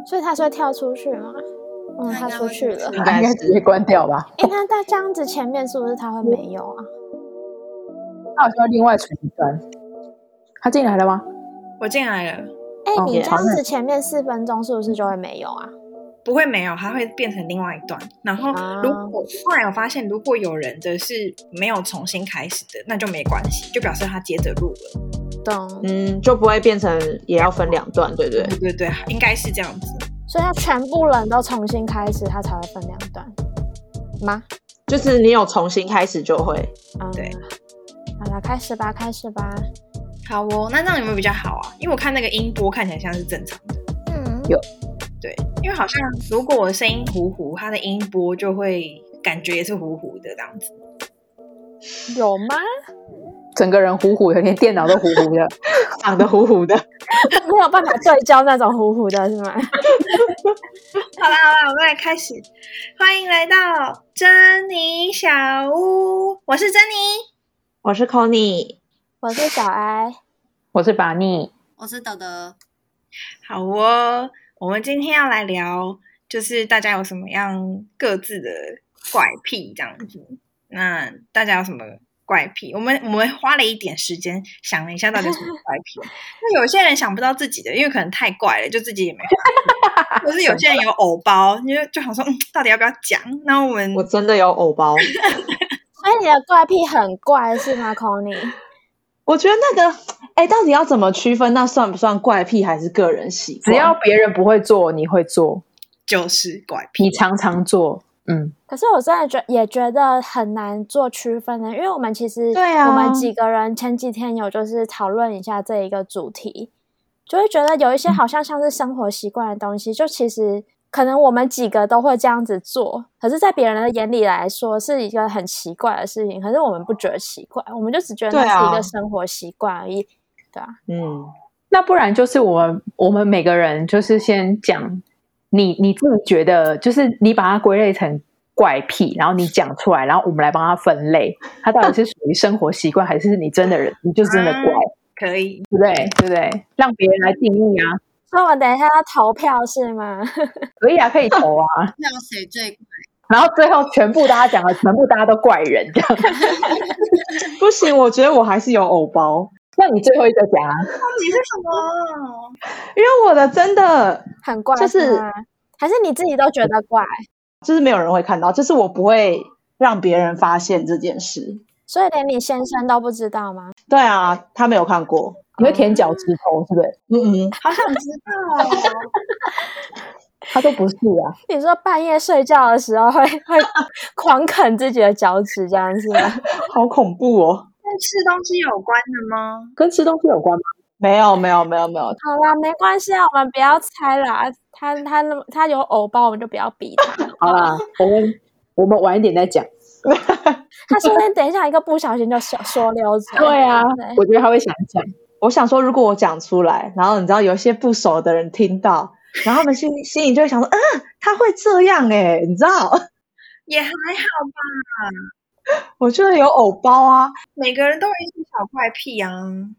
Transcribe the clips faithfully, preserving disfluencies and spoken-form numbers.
所以他是会跳出去吗？嗯，他出去了， 应该直接关掉吧。 哎，那他这样子前面是不是他会没有啊？ 他好像另外存一段。他进来了吗？ 我进来了。 哎，你这样子前面四分钟是不是就会没有啊？ 不会没有，它会变成另外一段。然后如果、啊、后来我发现，如果有人的是没有重新开始的，那就没关系，就表示他接着录了。 懂。 嗯，就不会变成也要分两段，对不对？ 对对对，应该是这样子。 所以要全部人都重新开始，他才会分两段吗？ 就是你有重新开始就会。 嗯， 对。 好了，开始吧，开始吧。 好哦，那这样有没有比较好啊？因为我看那个音波看起来像是正常的。 嗯， 有。 对，因为好像如果我的声音糊糊，它的音波就会感觉也是糊糊的这样子。 有吗？ 整个人糊糊的，连电脑都糊糊的， 长得糊糊的， 没有办法对焦那种糊糊的是吗？ 好啦好啦，我们来开始。欢迎来到珍妮小屋，我是珍妮， 我是 Connie， 我是小哀， 我是把尼， 我是德德。 好哦，我们今天要来聊，就是大家有什么样各自的怪癖这样子。那大家有什么怪癖？我们我们花了一点时间想了一下，到底什么怪癖。那有些人想不到自己的，因为可能太怪了，就自己也没发现。或是有些人有偶包，就就想说，嗯，到底要不要讲？那我们我真的有偶包。 所以你的怪癖很怪是吗 ，Connie？ 我觉得那个，哎，到底要怎么区分？那算不算怪癖还是个人习惯？ 只要别人不会做，你会做， 就是怪癖。 你常常做，嗯。 可是我真的觉也觉得很难做区分的，因为我们其实对啊， 我们几个人前几天有就是讨论一下这一个主题，就会觉得有一些好像像是生活习惯的东西，就其实可能我们几个都会这样子做，可是在别人的眼里来说是一个很奇怪的事情，可是我们不觉得奇怪，我们就只觉得那是一个生活习惯而已。对啊， 嗯， 那不然就是我们我们每个人就是先讲你你自己觉得，就是你把它归类成怪癖，然后你讲出来，然后我们来帮它分类，它到底是属于生活习惯，还是你真的人，你就真的怪， 嗯、可以， 对不对？对不对？让别人来定义啊。 所以我们等一下要投票是吗？ 可以啊，可以投啊。 票谁最怪？ 然后最后全部大家讲了，全部大家都怪人这样。 不行，我觉得我还是有偶包。 那你最后一个讲啊？ 到底是什么？ 因为我的真的很怪， 就是还是你自己都觉得怪， 就是没有人会看到，就是我不会让别人发现这件事， 所以连你先生都不知道吗？ 对啊，他没有看过。 你会舔脚趾头是不是？ 嗯嗯， 好想知道哦。 他都不是啊。 你说半夜睡觉的时候会会狂啃自己的脚趾这样是吗？ 好恐怖哦。 跟吃东西有关的吗？ 跟吃东西有关吗？ 没有没有没有没有。 好啦，没关系啊，我们不要猜啦。他他他有偶包，我们就不要逼他。 好啦，我们我们晚一点再讲。 他说不定等一下一个不小心就说溜嘴。 对啊，我觉得他会想讲。 我想说，如果我讲出来，然后你知道有一些不熟的人听到，然后他们心心里就会想说，嗯，他会这样哎、欸，你知道？ 也还好吧。 我觉得有偶包啊， 每个人都有一些小怪癖啊。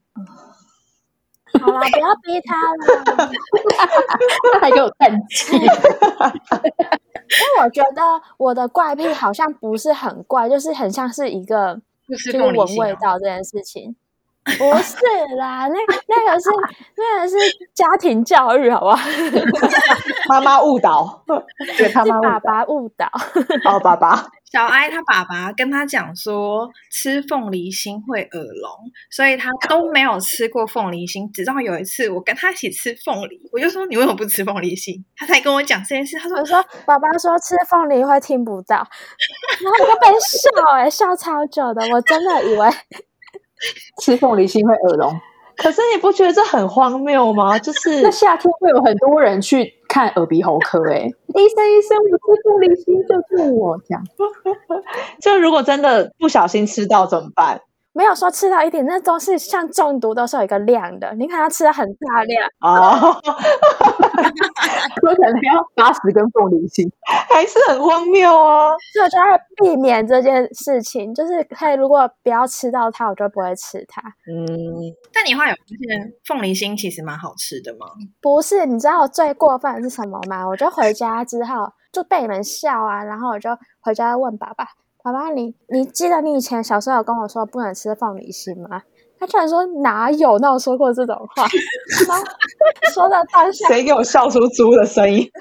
好啦，不要逼他了。 他还给我叹气。 因为我觉得我的怪癖好像不是很怪，就是很像是一个就是闻味道这件事情。不是啦，那那个是那个是家庭教育，好不好？ 妈妈误导， 对，他妈爸爸误导。 哦，爸爸。 小哀他爸爸跟他讲说吃凤梨心会耳聋，所以他都没有吃过凤梨心，直到有一次我跟他一起吃凤梨，我就说你为什么不吃凤梨心，他才跟我讲这件事。他说我说爸爸说吃凤梨会听不到，然后我就被笑哎、欸，笑超久的，我真的以为吃凤梨心会耳聋。 可是你不觉得这很荒谬吗？就是那夏天会有很多人去看耳鼻喉科、欸，哎，医生医生，我吃凤梨心救救我，这样。 就如果真的不小心吃到怎么办？ 没有说吃到一点，那都是像中毒都是有一个量的，你可能要吃的很大量哦。 说可能要八十根凤梨心， 还是很荒谬啊。 所以我就要避免这件事情，就是可以如果不要吃到它，我就不会吃它。 嗯， 但你会有发现凤梨心其实蛮好吃的吗？ 不是，你知道我最过分的是什么吗？我就回家之后就被你们笑啊，然后我就回家问爸爸，爸爸你你记得你以前小时候有跟我说不能吃凤梨心吗？他居然说哪有，那我说过这种话，然后说到当下， 谁给我笑出猪的声音？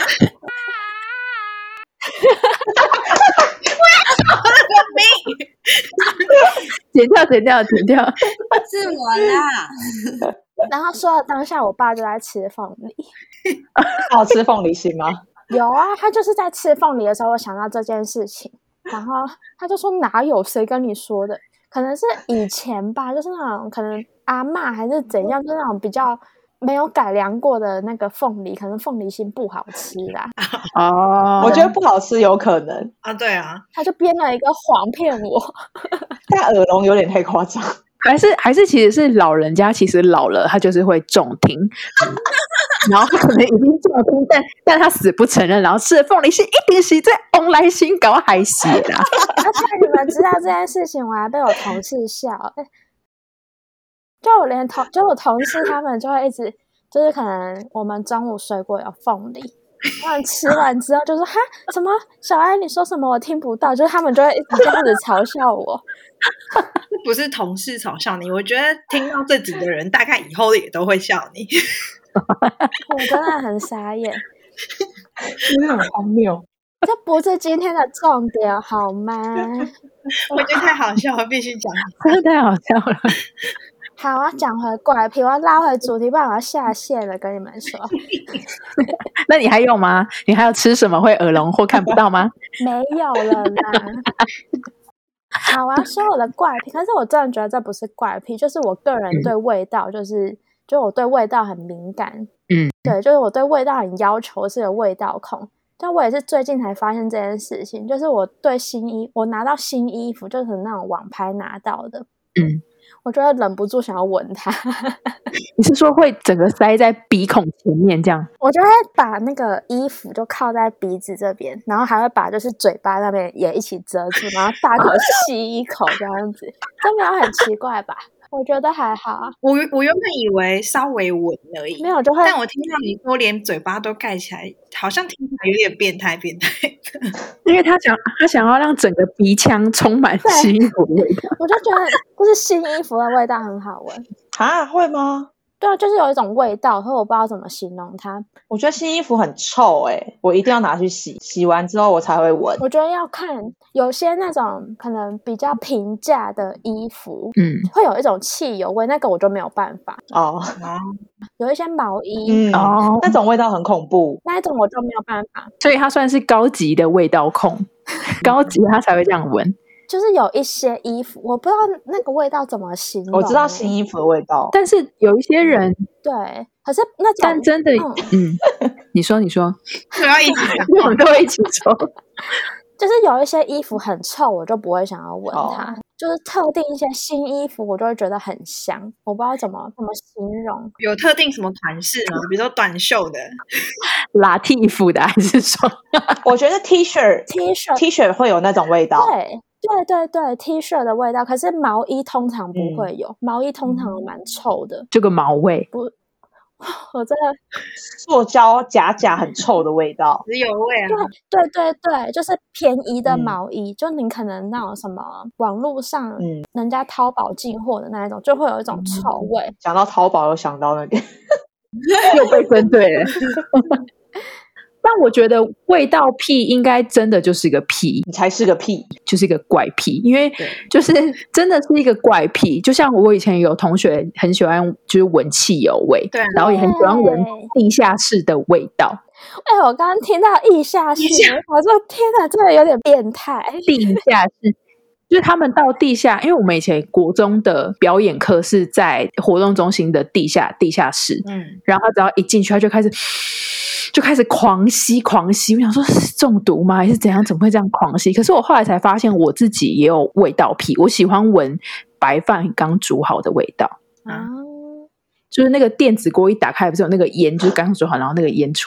剪掉剪掉剪掉。 是我啦。 然后说到当下，我爸就在吃凤梨。 好吃凤梨心吗？ 有啊，他就是在吃凤梨的时候，我想到这件事情，然后他就说哪有，谁跟你说的？可能是以前吧，就是那种可能阿嬷还是怎样，就是那种比较没有改良过的那个凤梨，可能凤梨心不好吃啦。 哦， 我觉得不好吃有可能， 啊，对啊， 他就编了一个谎骗我。 但耳聋有点太夸张。 还是还是其实是老人家，其实老了他就是会重听，然后他可能已经重听，但但他死不承认，然后吃了凤梨心一定是在翁来心搞海血啦。 而且你们知道这件事情，我还被我同事笑。就我连同就我同事他们就会一直就是可能我们中午水果有凤梨，他们吃完之后就说哈什么小艾你说什么我听不到，就是他们就会一直这样子嘲笑我。 不是同事嘲笑你，我觉得听到这集的人大概以后也都会笑你。 我真的很傻眼， 真的很荒谬。 这不是今天的重点好吗？ 我觉得太好笑了，必须讲。 真的太好笑了。 好啊，讲回怪癖，我要拉回主题，不然我要下线了。跟你们说， 那你还有吗？你还有吃什么会耳聋或看不到吗？ 没有了啦。好，我要说我的怪癖，可是我真的觉得这不是怪癖，就是我个人对味道，就是、嗯、就我对味道很敏感。 嗯， 对，就是我对味道很要求，是个味道控。但我也是最近才发现这件事情，就是我对新衣，我拿到新衣服，就是那种网拍拿到的， 嗯， 我就会忍不住想要闻它。 你是说会整个塞在鼻孔前面这样？ 我就会把那个衣服就靠在鼻子这边，然后还会把就是嘴巴那边也一起遮住，然后大口吸一口这样子，这没有很奇怪吧？我觉得还好啊。 我我原本以为稍微闻而已， 没有就会， 但我听到你说连嘴巴都盖起来，好像听起来有点变态变态的。 因为他想他想要让整个鼻腔充满新衣服的味道。 我就觉得就是新衣服的味道很好闻啊，会吗？ 对啊，就是有一种味道，可是我不知道怎么形容它。 我觉得新衣服很臭诶、欸、我一定要拿去洗，洗完之后我才会闻。 我觉得要看有些那种可能比较平价的衣服， 嗯， 会有一种汽油味，那个我就没有办法。 哦， 有一些毛衣， 嗯， 哦， 那种味道很恐怖， 那一种我就没有办法。 所以他算是高级的味道控，高级他才会这样闻。 就是有一些衣服，我不知道那个味道怎么形容。 我知道新衣服的味道， 但是有一些人， 对，可是那种但真的，嗯，嗯你说，你说， 都要一起讲， 我们都会一起说。 就是有一些衣服很臭，我就不会想要闻它。 哦就是特定一些新衣服，我就会觉得很香，我不知道怎么怎么形容。 有特定什么款式吗？比如说短袖的， 拉蒂服的，还是说， 我觉得 T 恤 T 恤 T 恤会有那种味道， 对对对对 T 恤的味道，可是毛衣通常不会有， 嗯、 毛衣通常蛮臭的， 就个毛味。 不，我真的塑胶夹夹很臭的味道， 石油味啊， 对对对，就是便宜的嗯毛衣，就你可能那种什么网络上嗯人家淘宝进货的那一种，就会有一种臭味。 讲到淘宝，又想到那个， 又被针对了。但我觉得味道癖应该真的就是一个癖， 你才是个屁， 就是一个怪癖，因为就是真的是一个怪癖。就像我以前有同学很喜欢就是闻汽油味， 对， 然后也很喜欢闻地下室的味道。 哎，我刚刚听到地下室，我说天哪，这个有点变态。 地下室就是他们到地下，因为我们以前国中的表演课是在活动中心的地下地下室， 嗯， 然后他只要一进去，他就开始就开始狂吸狂吸。我想说是中毒吗？还是怎样？怎么会这样狂吸？可是我后来才发现，我自己也有味道癖，我喜欢闻白饭刚煮好的味道啊。 就是那个电子锅一打开，不是有那个烟，就是刚煮好，然后那个烟出来。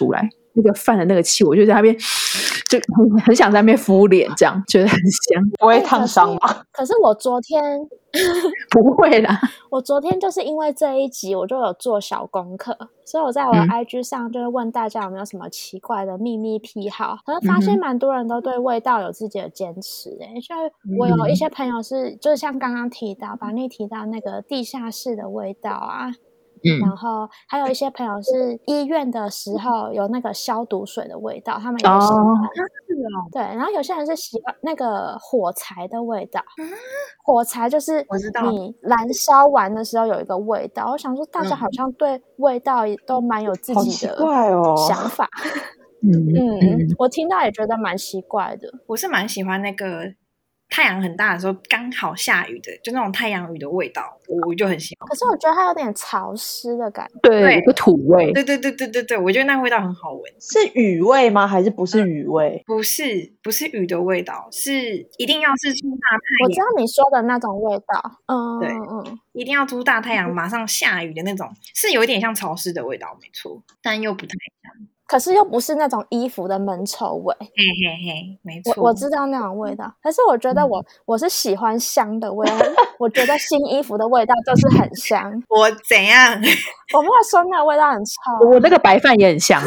那个饭的那个气，我就在那边就很很想在那边敷脸，这样觉得很香。 不会烫伤吗？ 可是我昨天不会啦， 我昨天就是因为这一集，我就有做小功课，所以我在我的 I G 上就是问大家有没有什么奇怪的秘密癖好，可是发现蛮多人都对味道有自己的坚持诶、欸，就是我有一些朋友是，就是像刚刚提到把你提到那个地下室的味道啊。 嗯， 然后还有一些朋友是医院的时候有那个消毒水的味道，他们也喜欢。 哦， 对，然后有些人是喜欢那个火柴的味道。火柴就是我知道你燃烧完的时候有一个味道。我想说，大家好像对味道也都蛮有自好奇己的怪哦想法。 嗯嗯， 嗯， 我听到也觉得蛮奇怪的。 我是蛮喜欢那个太阳很大的时候刚好下雨的，就那种太阳雨的味道，我就很喜欢。 可是我觉得它有点潮湿的感觉。 对， 对有个土味。 对对对对对对，我觉得那味道很好闻。 是雨味吗？还是不是雨味？ 不是不是雨的味道，是一定要是出大太阳， 我知道你说的那种味道。嗯对嗯嗯。 一定要出大太阳马上下雨的那种，是有一点像潮湿的味道，没错，但又不太像。 可是又不是那种衣服的闷臭味。 嘿嘿嘿，没错。 我我知道那种味道，可是我觉得我、嗯、我是喜欢香的味道。我觉得新衣服的味道就是很香。 我怎样？ 我没有说那个味道很臭。 我那个白饭也很香。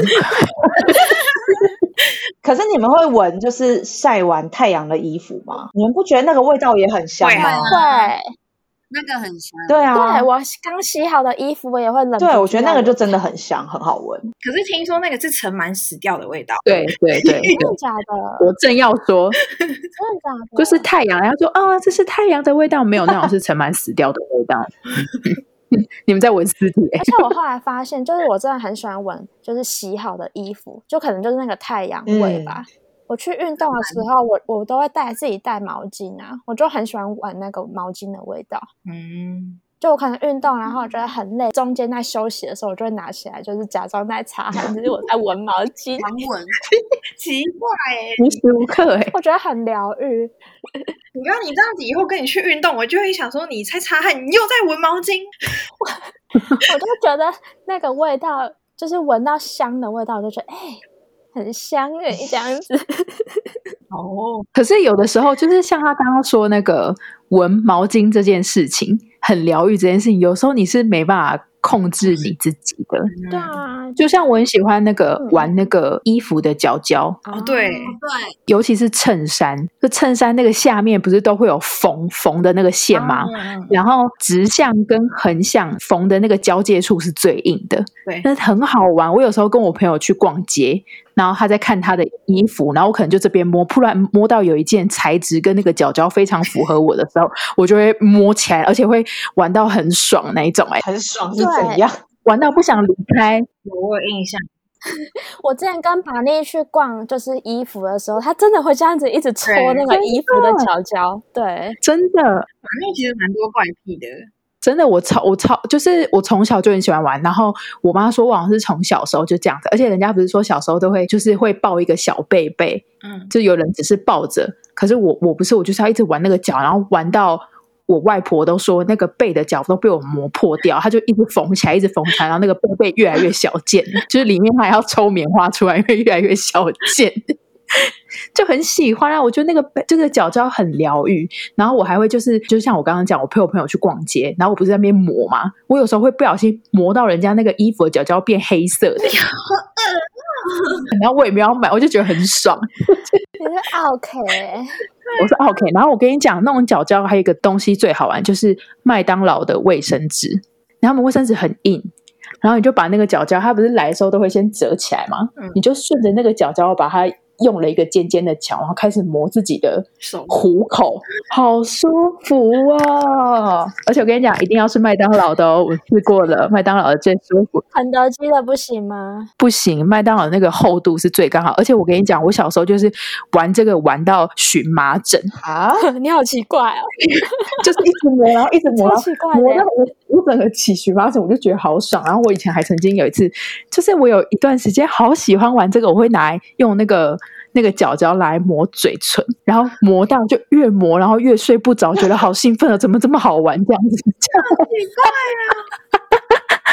可是你们会闻就是晒完太阳的衣服吗？你们不觉得那个味道也很香吗？ 会。 那个很香。 对啊， 对，我刚洗好的衣服我也会忍不住。 对，我觉得那个就真的很香，很好闻。 可是听说那个是尘螨死掉的味道。 对对对， 真的假的？ 我正要说， 真的假的？ 就是太阳，然后说啊，这是太阳的味道，没有那种是尘螨死掉的味道。你们在闻尸体、欸？ 而且我后来发现，就是我真的很喜欢闻，就是洗好的衣服，就可能就是那个太阳味吧。嗯，我去运动的时候，我我都会带自己带毛巾啊，我就很喜欢闻那个毛巾的味道。嗯，就我可能运动，然后我觉得很累，中间在休息的时候，我就会拿起来，就是假装在擦汗，就是我在闻毛巾， 狂闻， 奇怪哎， 无时无刻哎， 我觉得很疗愈。 你刚刚你这样子以后跟你去运动，我就会想说你在擦汗，你又在闻毛巾。 我就觉得那个味道，就是闻到香的味道，我就觉得哎。欸很香诶，这样子。 哦，可是有的时候就是像他刚刚说那个闻毛巾这件事情，很疗愈这件事情，有时候你是没办法控制你自己的。 嗯、对啊， 就像我很喜欢那个、嗯、玩那个衣服的角角。 哦，对对， 尤其是衬衫，就衬衫那个下面不是都会有缝缝的那个线吗？哦、然后直向跟横向缝的那个交界处是最硬的。 对， 那很好玩。我有时候跟我朋友去逛街，然后他在看他的衣服，然后我可能就这边摸，突然摸到有一件材质跟那个角角非常符合我的时候，我就会摸起来，而且会玩到很爽那一种、欸。 很爽是怎样？ 玩到不想离开。 我有印象。 我之前跟把妮去逛就是衣服的时候，他真的会这样子一直戳那个衣服的角角。对， 真的。 把妮其实蛮多怪癖的。 真的，我超我超就是我从小就很喜欢玩，然后我妈说我好像是从小时候就这样子，而且人家不是说小时候都会就是会抱一个小贝贝，嗯，就有人只是抱着，可是我我不是，我就是要一直玩那个脚，然后玩到我外婆都说那个贝的脚都被我磨破掉，她就一直缝起来，一直缝起来，然后那个贝贝越来越小件，就是里面还要抽棉花出来，因为越来越小件。就很喜欢啊！我觉得那个这个角角很疗愈，然后我还会就是就像我刚刚讲，我陪我朋友去逛街，然后我不是在那边磨嘛，我有时候会不小心磨到人家那个衣服的角角变黑色的，然后我也没有买，我就觉得很爽。 你是 OK， 我是 OK。然后我跟你讲，那种角角还有一个东西最好玩，就是麦当劳的卫生纸，然后他们卫生纸很硬。然后你就把那个角角，它不是来的时候都会先折起来吗？嗯、你就顺着那个角角把它用了一个尖尖的角，然后开始磨自己的虎口，好舒服哦！而且我跟你讲，一定要是麦当劳的哦，我试过了，麦当劳的最舒服。 肯德基的不行吗？ 不行，麦当劳那个厚度是最刚好。而且我跟你讲，我小时候就是玩这个玩到荨麻疹啊！你好奇怪哦， 就是一直磨，然后一直磨， 超奇怪的， 磨到我我整个起荨麻疹，我就觉得好爽。然后我以前还曾经有一次，就是我有一段时间好喜欢玩这个，我会拿来用那个。那个角角来磨嘴唇，然后磨到就越磨，然后越睡不着，觉得好兴奋啊！怎么这么好玩？这样子，这样奇怪啊！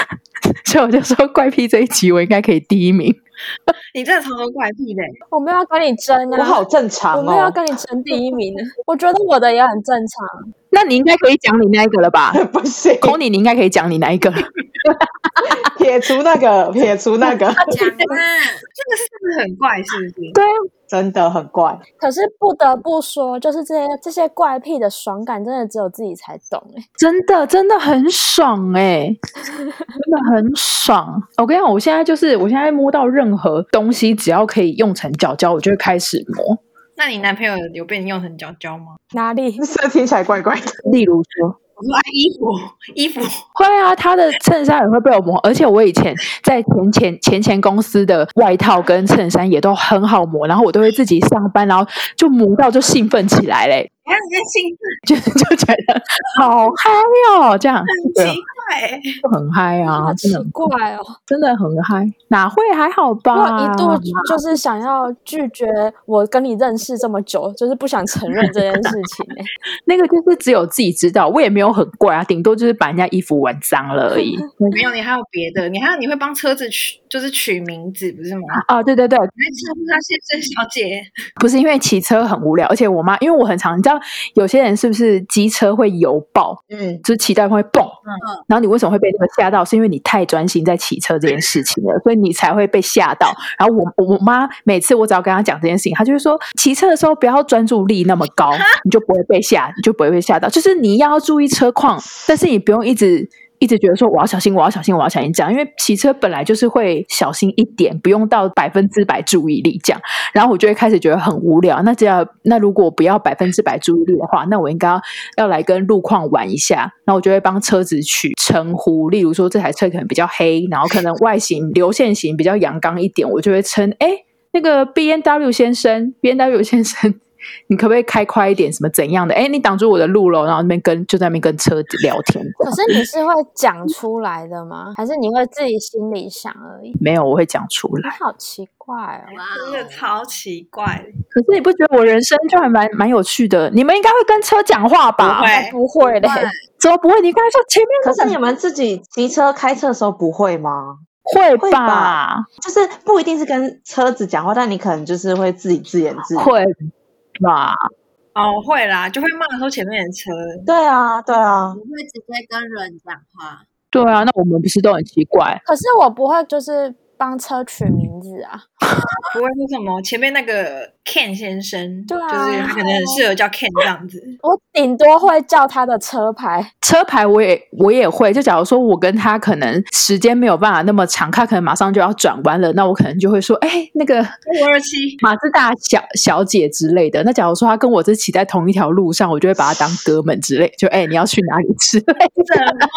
所以我就说怪癖这一集我应该可以第一名。 你真的超多怪癖的。 我没有要跟你争啊， 我好正常哦， 我没有要跟你争第一名，我觉得我的也很正常。 那你应该可以讲你那一个了吧？ 不行 Connie 你应该可以讲你那一个了。 撇除那个，撇除那个， 讲啊， 这个是不是很怪？是不是？ 对啊， 真的很怪。 可是不得不说，就是这些这些怪癖的爽感，真的只有自己才懂哎、 真的真的很爽哎、欸，真的很爽。我跟你讲，我现在就是我现在摸到任何东西，只要可以用成角角，我就会开始摸。 那你男朋友有被你用成角角吗？ 哪里？ 这听起来怪怪的。 例如说， 我说啊，衣服衣服会啊，他的衬衫也会被我磨，而且我以前在前前前前公司的外套跟衬衫也都很好磨，然后我都会自己上班，然后就磨到就兴奋起来嘞， 你看你在兴奋， 就就觉得好嗨哦，这样很对奇怪欸。 就很嗨啊， 好奇真的很怪哦！ 真的很嗨，哪会还好我吧？ 一度就是想要拒绝我跟你认识这么久，就是不想承认这件事情哎、 那个就是只有自己知道，我也没有很怪啊，顶多就是把人家衣服玩脏了而已。 没有，你还有别的，你还有你会帮车子取，就是取名字，不是吗？ 哦，对对对， 你会称呼他先生小姐。 不是因为骑车很无聊，而且我妈因为我很常，你知道有些人是不是机车会油爆， 嗯， 就是骑到一半会蹦， 嗯然后你为什么会被那个吓到？是因为你太专心在骑车这件事情了，所以你才会被吓到。然后我我妈每次我只要跟她讲这件事情，她就会说骑车的时候不要专注力那么高，你就不会被吓，你就不会被吓到。就是你要注意车况，但是你不用一直。一直觉得说我要小心，我要小心，我要小心这样，因为骑车本来就是会小心一点，不用到百分之百注意力这样。然后我就会开始觉得很无聊。那这样，那如果我不要百分之百注意力的话，那我应该要要来跟路况玩一下。那我就会帮车子取称呼，例如说这台车可能比较黑，然后可能外形流线型比较阳刚一点，我就会称哎那个 B N W 先生 ，B N W 先生。你可不可以开快一点？什么怎样的？哎，你挡住我的路了，然后那边跟就在那边跟车聊天。 可是你是会讲出来的吗？还是你会自己心里想而已？ 没有，我会讲出来。 好奇怪哦！ 哇真的超奇怪的。 可是你不觉得我人生就还蛮蛮有趣的？你们应该会跟车讲话吧？ 不会不会嘞， 怎么不会？你刚才说前面可是你们自己骑车开车的时候不会吗？ 会会吧？ 吧就是不一定是跟车子讲话，但你可能就是会自己自言自语。 会吧？ 哦，会啦，就会骂说前面的车。 对啊，对啊我，会直接跟人讲话。 对啊，那我们不是都很奇怪？ 可是我不会，就是帮车取名字啊。 不会说什么前面那个 Ken 先生， 对啊就是他可能很适合叫 Ken 这样子。 我顶多会叫他的车牌。 车牌我也我也会，就假如说我跟他可能时间没有办法那么长，他可能马上就要转弯了，那我可能就会说，哎，那个五二七， 马自达小小姐之类的。那假如说他跟我是骑在同一条路上，我就会把他当哥们之类，就哎你要去哪里之类的。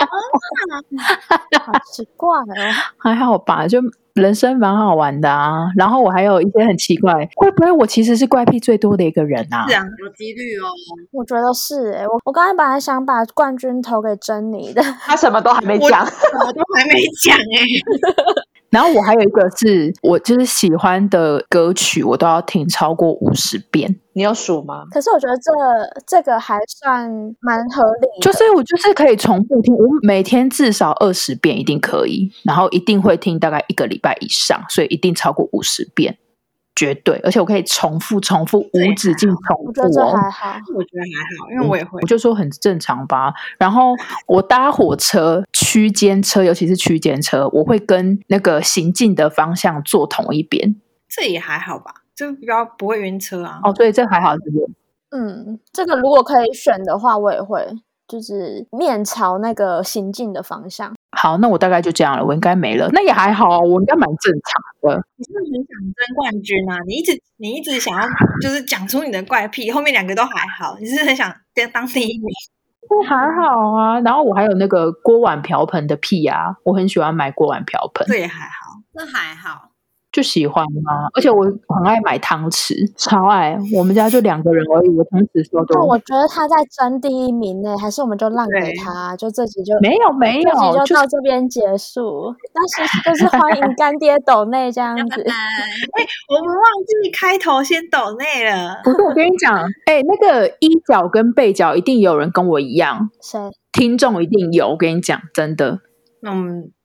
好奇怪哦！ 还好吧，就人生蛮好玩的啊。然后我还有一些很奇怪，会不会我其实是怪癖最多的一个人啊？ 是啊， 有几率哦。 我觉得是诶、我我刚才本来想把冠军投给珍妮的， 他什么都还没我讲。 我都还没讲哎、 然后我还有一个是我就是喜欢的歌曲，我都要听超过五十遍。 你有数吗？ 可是我觉得这这个还算蛮合理的， 就是我就是可以重复听，我每天至少二十遍一定可以，然后一定会听大概一个礼拜以上，所以一定超过五十遍，绝对。而且我可以重复、重复、无止境重复、哦。 我觉得这还好。 我觉得还好，因为我也会我。就说很正常吧。然后我搭火车、区间车，尤其是区间车，我会跟那个行进的方向坐同一边。 这也还好吧，就比较不会晕车啊。 哦，所以这还好，是不是？ 嗯，这个如果可以选的话，我也会，就是面朝那个行进的方向。 好，那我大概就这样了，我应该没了。那也还好啊，我应该蛮正常的。 你是不是很想争冠军啊？你一直你一直想要就是讲出你的怪癖，后面两个都还好，你是很想当第一名。 这还好啊。然后我还有那个锅碗瓢盆的癖啊，我很喜欢买锅碗瓢盆， 这也还好。 这还好。 就喜欢啊。而且我很爱买汤匙，超爱。我们家就两个人而已，我汤匙说那都我觉得他在争第一名呢，还是我们就让给对他，就这集就没有没有， 这集就就是到这边结束。但是就是欢迎干爹抖内这样子。 哎，我们忘记开头先抖内了。 不是我跟你讲，哎、那个一角跟背角一定有人跟我一样， 谁？ 听众一定有。我跟你讲，真的。 那我们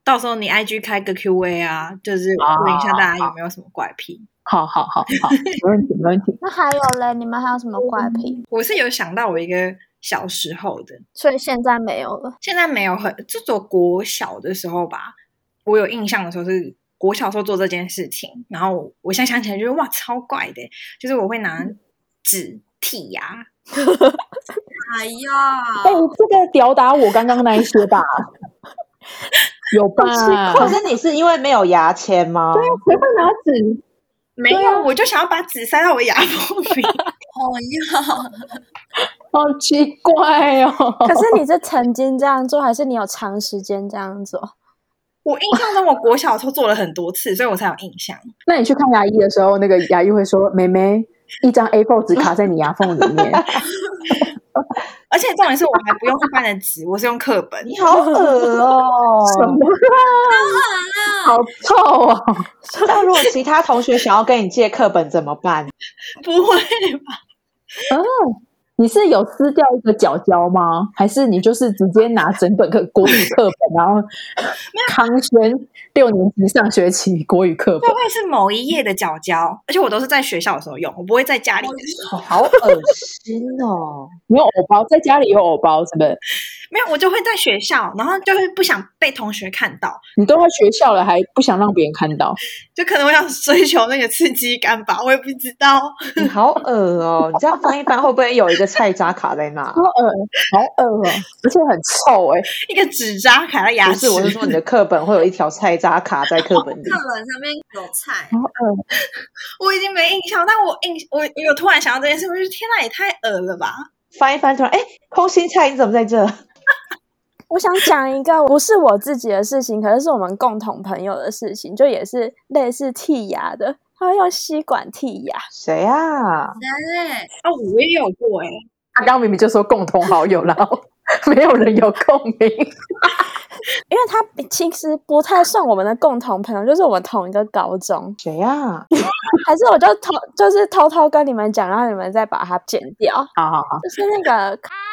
到时候你 I G 开个 Q A 啊，就是问一下大家有没有什么怪癖。 好好好好，没问题没问题。 那还有嘞，你们还有什么怪癖？ 我是有想到我一个小时候的， 所以现在没有了。 现在没有很，就做国小的时候吧，我有印象的时候是国小时候做这件事情，然后我我现在想起来觉得哇超怪的，就是我会拿纸剔牙。 哎呀， 哎、这个吊打我刚刚那一些吧？有吧？ 可是你是因为没有牙签吗？ 对啊，谁会拿纸？ 没有，啊、我就想要把纸塞到我牙缝里。 哎呀， 好奇怪哦！ 可是你是曾经这样做，还是你有长时间这样做？ 我印象中，我国小的时候做了很多次，所以我才有印象。 那你去看牙医的时候，那个牙医会说：“妹妹，一张 A 四 纸卡在你牙缝里面。” 而且重点是我还不用一般的纸，我是用课本。 你好恶哦！ 什么啊？好臭哦！ 那如果其他同学想要跟你借课本怎么办？ 不会吧？ 啊，你是有撕掉一个角胶吗？还是你就是直接拿整本课国语课本，然后康轩六年级上学期国语课本？ 会不会是某一页的角胶？而且我都是在学校的时候用，我不会在家里的时候。 好恶心哦！ 你有偶包，在家里有偶包是不是？ 没有，我就会在学校，然后就会不想被同学看到， 你都在学校了，还不想让别人看到？ 就可能我想追求那个刺激感吧，我也不知道。 你好恶哦！你这样翻一翻，会不会有一个菜渣卡在那？ 好恶，好恶哦，而且很臭哎、欸！ 一个纸扎卡在牙齿。 不是，我是说你的课本会有一条菜渣卡在课本里。 课本上面有菜， 好恶。 我已经没印象，但我印我我有突然想到这件事，我就天哪，也太恶了吧！ 翻一翻，突然哎，空心菜你怎么在这？ 我想讲一个不是我自己的事情，可是是我们共同朋友的事情，就也是类似剔牙的，他会用吸管剔牙。 谁啊？ 对， 啊，我也有过哎、欸， 他刚刚明明就说共同好友，然后没有人有共鸣， 因为他其实不太算我们的共同朋友，就是我们同一个高中。 谁啊？ 还是我就偷就是偷偷跟你们讲，然后你们再把它剪掉。 好好好， 就是那个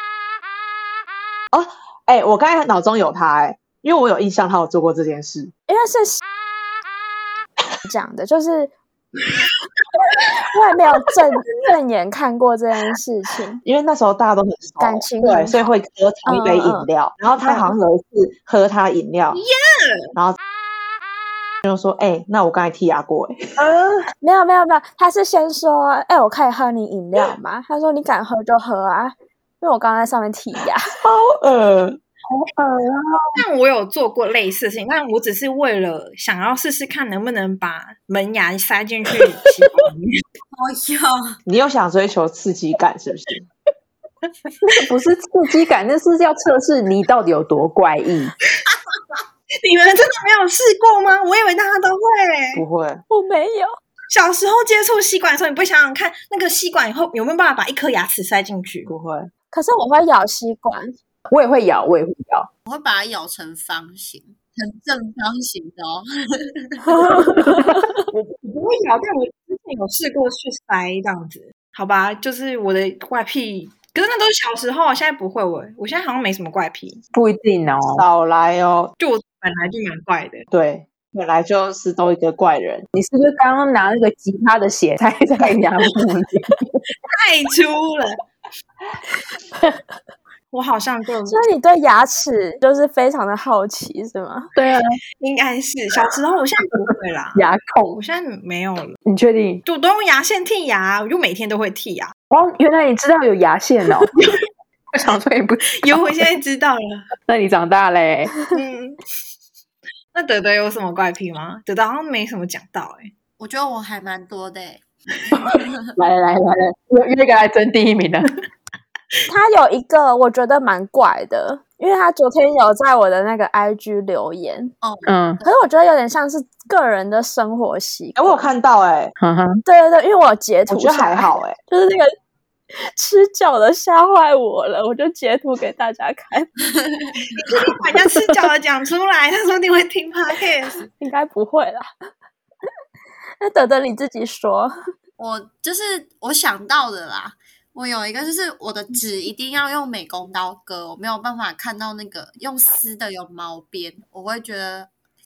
哦，哎、欸，我刚才脑中有他哎、欸，因为我有印象他有做过这件事， 因为是讲的，就是我也没有正正眼看过这件事情， 因为那时候大家都很熟， 感情对， 很所以会喝同一杯饮料，嗯嗯然后他好像有一次喝他饮料， 耶、 嗯，然后就说：“哎、欸，那我刚才剔牙过哎、欸。” 呃，没有没有没有，他是先说：“哎、欸，我可以喝你饮料吗？”他说：“你敢喝就喝啊。”因为我刚刚在上面剔牙， 好恶，好恶啊！ 但我有做过类似的事情，但我只是为了想要试试看能不能把门牙塞进去吸管里面。 哦哟， 你又想追求刺激感是不是？ 那个不是刺激感，那是要测试你到底有多怪异。 你们真的没有试过吗？我以为大家都会。 不会， 我没有。 小时候接触吸管的时候，你不会想想看那个吸管以后有没有办法把一颗牙齿塞进去？ 不会。 可是我会咬吸管， 我也会咬，我也会咬。 我会把它咬成方形，很正方形的哦。 我不会咬，但我之前有试过去塞这样子。好吧，就是我的怪癖。可是那都是小时候，现在不会。我我现在好像没什么怪癖， 不一定哦。 少来哦， 就我本来就蛮怪的。 对，本来就是都一个怪人。 你是不是刚刚拿那个吉他的血塞在牙缝里？ 太粗了。我好像就所以你对牙齿就是非常的好奇，是吗？ 对啊， 应该是小时候，我现在不会啦。 牙控， 我现在没有了。 你确定？ 就我都用牙线剔牙，我就每天都会剔牙。 哦，原来你知道有牙线哦。我想说你不有，我现在知道了。 那你长大嘞？ 嗯。那德德有什么怪癖吗？德德好像没什么讲到哎、欸。 我觉得我还蛮多的哎、 欸。来来来来，约约一个来争第一名的。 他有一个我觉得蛮怪的，因为他昨天有在我的那个 I G 留言， 哦， 嗯， 可是我觉得有点像是个人的生活习哎、 惯。 欸，我有看到哎、 欸， 对对对，因为我有截图， 我觉得还好哎、欸， 就是那个吃脚的吓坏我了，我就截图给大家看。 你可以把人家吃脚的讲出来，他说你会听 podcast， 应该不会啦。那德德你自己说， 我就是我想到的啦。我有一个就是我的纸一定要用美工刀割，我没有办法看到那个用撕的有毛边，我会觉得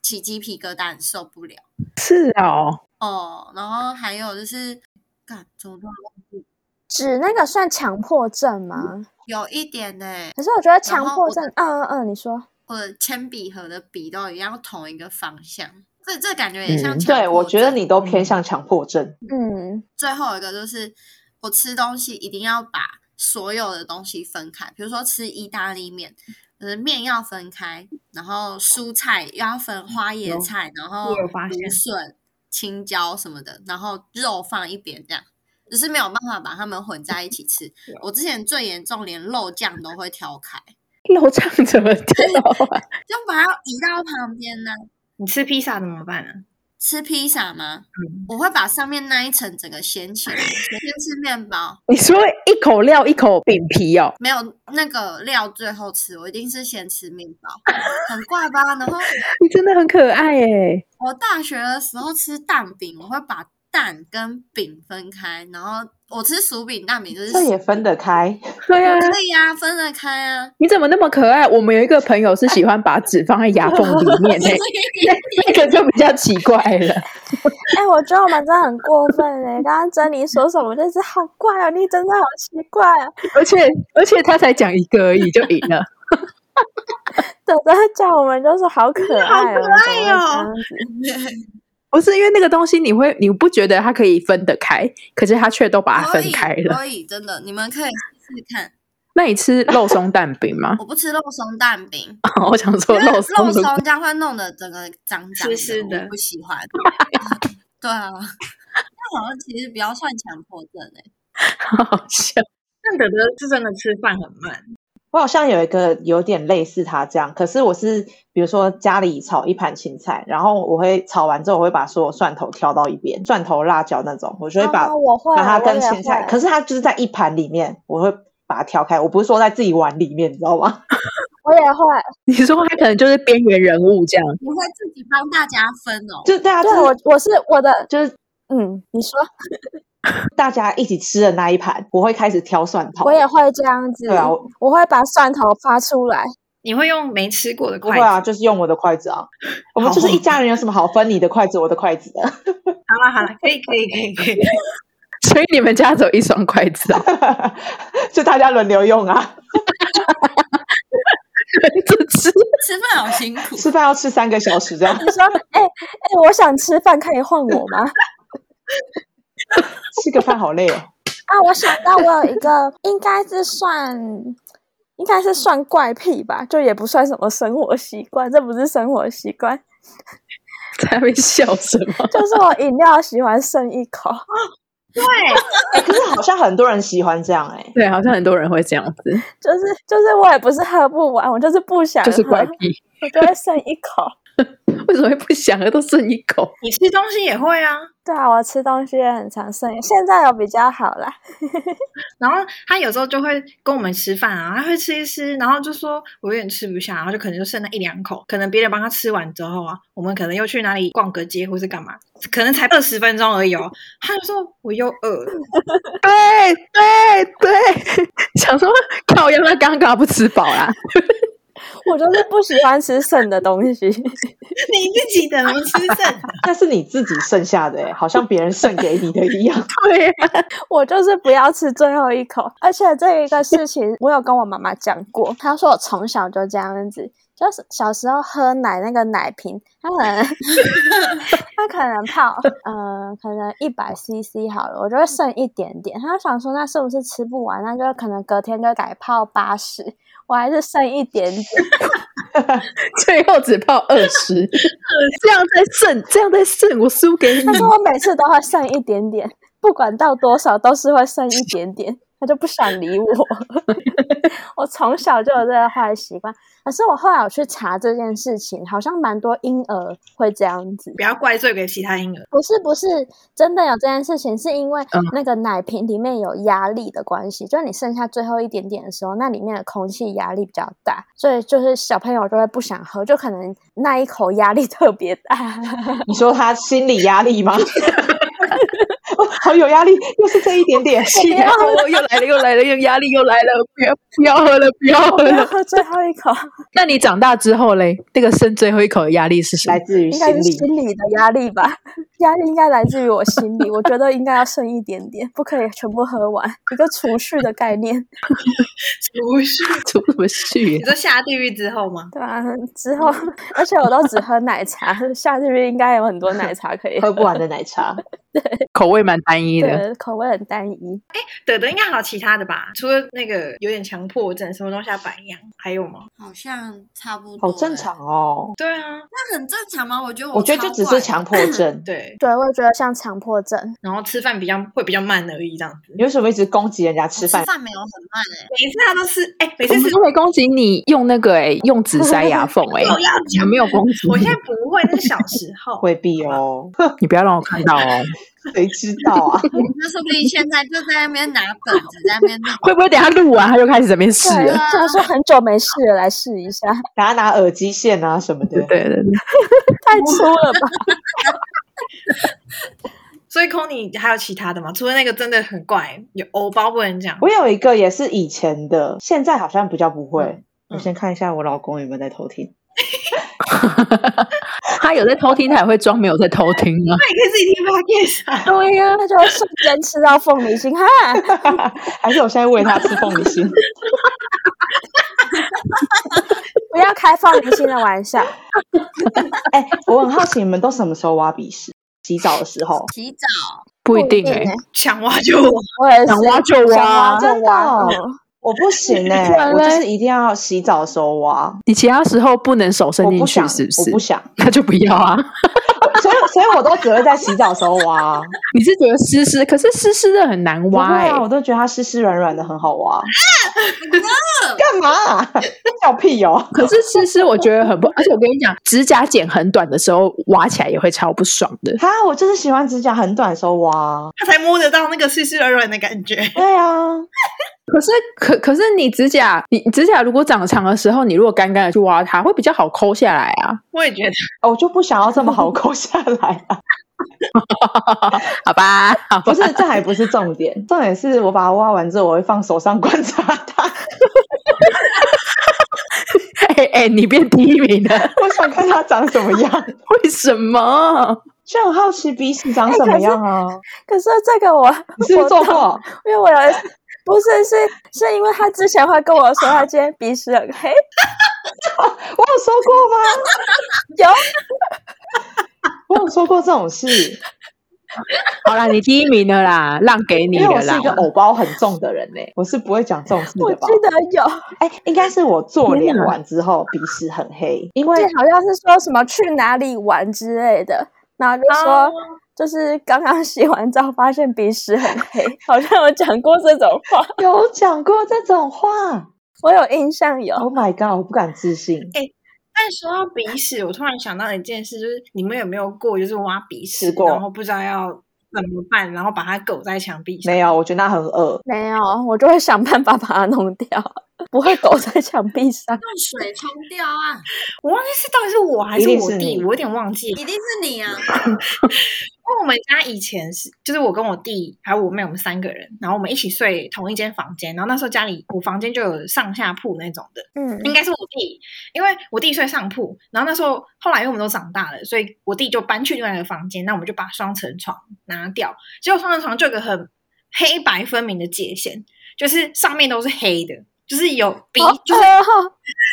起鸡皮疙瘩，很受不了。 是哦， 哦，然后还有就是，干，怎么突然忘记？ 指那个算强迫症吗？ 有一点呢、欸。 可是我觉得强迫症，嗯嗯嗯，你说， 我的铅笔盒的笔都一样同一个方向，这这感觉也像强迫症、 嗯、对，我觉得你都偏向强迫症。 嗯， 最后一个就是我吃东西一定要把所有的东西分开，比如说吃意大利面，呃，面要分开，然后蔬菜要分花椰菜，然后芦笋、青椒什么的，然后肉放一边，这样只是没有办法把它们混在一起吃。我之前最严重，连肉酱都会挑开。 肉酱怎么挑啊？ 就把它移到旁边呢、啊。 你吃披萨怎么办呢、啊？ 吃披萨吗、 嗯？ 我会把上面那一层整个掀起来，先吃面包。 你说一口料一口饼皮哦？ 没有，那个料最后吃，我一定是先吃面包，很怪吧？然后你真的很可爱耶！ 我大学的时候吃蛋饼，我会把蛋跟饼分开，然后我吃薯饼蛋饼就是这也分得开。 对啊， 可以啊，分得开啊。 你怎么那么可爱？我们有一个朋友是喜欢把纸放在牙缝里面诶那个就比较奇怪了。 哎、欸，我觉得我们真的很过分哎！刚刚珍妮说什么就是好怪哦，你真的好奇怪啊！ 而且而且他才讲一个而已就赢了。 对，他叫我们就是好可爱、哦， 好可爱哦。 不是因为那个东西，你会你不觉得它可以分得开，可是它却都把它分开了。 可以，可以真的，你们可以试试看。 那你吃肉松蛋饼吗？ 我不吃肉松蛋饼。 我想说肉松， 肉松这样会弄得整个脏脏的， 湿的， 我不喜欢。对啊，那好像其实比较算强迫症哎、 欸，好好笑。 但德德是真的吃饭很慢。 我好像有一个有点类似他这样，可是我是比如说家里炒一盘青菜，然后我会炒完之后我会把所有蒜头挑到一边，蒜头辣椒那种，我就会把、 哦、我会把它跟青菜，可是它就是在一盘里面，我会把它挑开，我不是说在自己碗里面，你知道吗？ 我也会。 你说他可能就是边缘人物这样， 你会自己帮大家分哦？ 就大家、就是、 对我我是我的就是嗯，你说。 大家一起吃的那一盘，我会开始挑蒜头。 我也会这样子， 对啊，我, 我会把蒜头发出来。 你会用没吃过的筷子？ 不会啊，就是用我的筷子啊。我们就是一家人，有什么好分你的筷子我的筷子的？ 好了好了，可以可以可以可以。 所以你们家只有一双筷子啊？ 就大家轮流用啊。 吃吃饭好辛苦， 吃饭要吃三个小时这样。 你说，哎、欸、哎、欸，我想吃饭，可以换我吗？ 吃个饭好累哦。 啊，我想到我有一个，应该是算，应该是算怪癖吧，就也不算什么生活习惯，这不是生活习惯。 在那边笑什么？ 就是我饮料喜欢剩一口。 对、 欸，可是好像很多人喜欢这样哎、欸。 对，好像很多人会这样子。 就是就是我也不是喝不完，我就是不想喝， 就是怪癖， 我就会剩一口。 为什么会不想喝？都剩一口。 你吃东西也会啊？ 对啊，我吃东西也很常剩，现在有比较好啦。 然后他有时候就会跟我们吃饭啊，他会吃一吃，然后就说我有点吃不下，然后就可能就剩那一两口，可能别人帮他吃完之后啊，我们可能又去哪里逛个街或是干嘛，可能才二十分钟而已哦，他就说我又饿了。 对对对，想说靠，要不要刚刚不吃饱啦？ 我就是不喜欢吃剩的东西。 你自己的没吃剩， 那是你自己剩下的、欸、好像别人剩给你的一样。 对啊， 我就是不要吃最后一口。而且这一个事情我有跟我妈妈讲过，她说我从小就这样子，就是小时候喝奶那个奶瓶，她可能她可能泡呃可能一百 C C 好了，我就会剩一点点。她想说那是不是吃不完，那就可能隔天就改泡八十。我还是剩一点点， 最后只泡二十，这样再剩，这样再剩，我输给你。 他说我每次都会剩一点点，不管到多少都是会剩一点点，他就不想理我。我从小就有这个坏习惯，可是我后来有去查这件事情，好像蛮多婴儿会这样子。 不要怪罪给其他婴儿。 不是不是，真的有这件事情，是因为那个奶瓶里面有压力的关系，嗯、就是你剩下最后一点点的时候，那里面的空气压力比较大，所以就是小朋友就会不想喝，就可能那一口压力特别大。 你说他心理压力吗？ 好有压力，又是这一点点。 气啊！又来了，又来了，又压力又来了，不要不要喝了，不要喝我要了。 喝最后一口， 那你长大之后嘞，那个剩最后一口的压力是什么来？自于应该是心理。 心理的压力吧？压力应该来自于我心里，我觉得应该要剩一点点，不可以全部喝完，一个储蓄的概念。 储蓄， 出什么去你？说下地狱之后吗？ 对啊，之后而且我都只喝奶茶，夏日应该有很多奶茶可以喝不完的奶茶， 口味蛮单一的。 对，口味很单一。 德德应该还有其他的吧？除了那个有点强迫症，什么东西要白养，还有吗？ 好像差不多， 好正常。哦。 对啊， 那很正常吗？我觉得我觉得就只是强迫症。 对， 对，我也觉得像强迫症。 然后吃饭比较会比较慢而已，这样子。 你为什么一直攻击人家吃饭？ 吃饭没有很慢哎、 每次他都是，哎、每我们次吃都没攻击你用那个哎、用纸塞牙缝哎、 我要我们没有攻击你。 我现在不会，那是小时候。 未必哦， 你不要让我看到哦。 谁知道啊？ 那说不定现在就在那边拿本子在那边录。 会不会等一下录完他就开始在那边试对， 了？ 想说很久没试了，来试一下， 给他拿耳机线啊什么的。 对对对， 太粗了吧？ 所以 Conny 还有其他的吗？除了那个真的很怪，有偶包不能讲。 我有一个也是以前的，现在好像比较不会。 嗯我先看一下我老公有没有在偷听。 他有在偷听，他也会装没有在偷听啊。 那你可以自己听 podcast 啊。 对呀、那就会瞬间吃到凤梨心哈。 还是我现在喂他吃凤梨心？ 不要开凤梨心的玩笑。 哎、我很好奇你们都什么时候挖鼻屎？洗澡的时候？ 洗澡不一定哎、 欸想挖就挖。 我也是想挖就挖想挖就真的挖。 哦嗯我不行哎、 不然嘞我就是一定要洗澡的时候挖。 你其他时候不能手伸进去， 我不想， 是不是？ 我不想， 那就不要啊。 所以所以我都只会在洗澡的时候挖。 你是觉得湿湿，可是湿湿的很难不会挖哎、 啊，我都觉得它湿湿软软的很好挖。干嘛？笑屁哦！ 可是湿湿我觉得很不，而且我跟你讲，指甲剪很短的时候挖起来也会超不爽的。 哈，我就是喜欢指甲很短的时候挖。 他才摸得到那个湿湿软软的感觉。 对啊， 可是可可是你指甲，你指甲如果长长的时候，你如果干干的去挖它，会比较好抠下来啊。 我也觉得， 我就不想要这么好抠下来啊。 好吧，好吧不是，这还不是重点，重点是我把它挖完之后，我会放手上观察它。 哎哎、你变第一名了， 我想看它长什么样， 为什么？ 就很好奇鼻屎长什么样啊？ 可是这个我你是不是做我懂过？ 因为我有一次不是是是因为他之前会跟我说他今天鼻屎很黑， 我有说过吗？ 有我有说过这种事， 好啦，你第一名了啦，让给你了啦因为我是一。个偶包很重的人呢、我是不会讲这种事的吧我记？得有， 哎、应该是我做脸天哪完之后鼻屎很黑，因这为好像是说什么去哪里玩之类的，然后就说、 哦就是刚刚洗完澡发现鼻屎很黑，好像有讲过这种话， 有讲过这种话。 我有印象有。 Oh my god！我不敢置信。 但说到鼻屎，我突然想到一件事，就是你们有没有过，就是挖鼻屎试，过然后不知道要怎么办，然后把它狗在墙壁上？ 没有，我觉得那很恶。 没有，我就会想办法把它弄掉，不会狗在墙壁上。 用水冲掉啊！ 我忘记是到底是我还是一定是我弟， 你我有点忘记了。 一定是你啊！ 因为我们家以前是，就是我跟我弟还有我妹，我们三个人，然后我们一起睡同一间房间。然后那时候家里我房间就有上下铺那种的， 嗯， 应该是我弟，因为我弟睡上铺。然后那时候后来因为我们都长大了，所以我弟就搬去另外一个房间，那我们就把双层床拿掉。结果双层床就有个很黑白分明的界限，就是上面都是黑的，就是有鼻， 好就是恶哦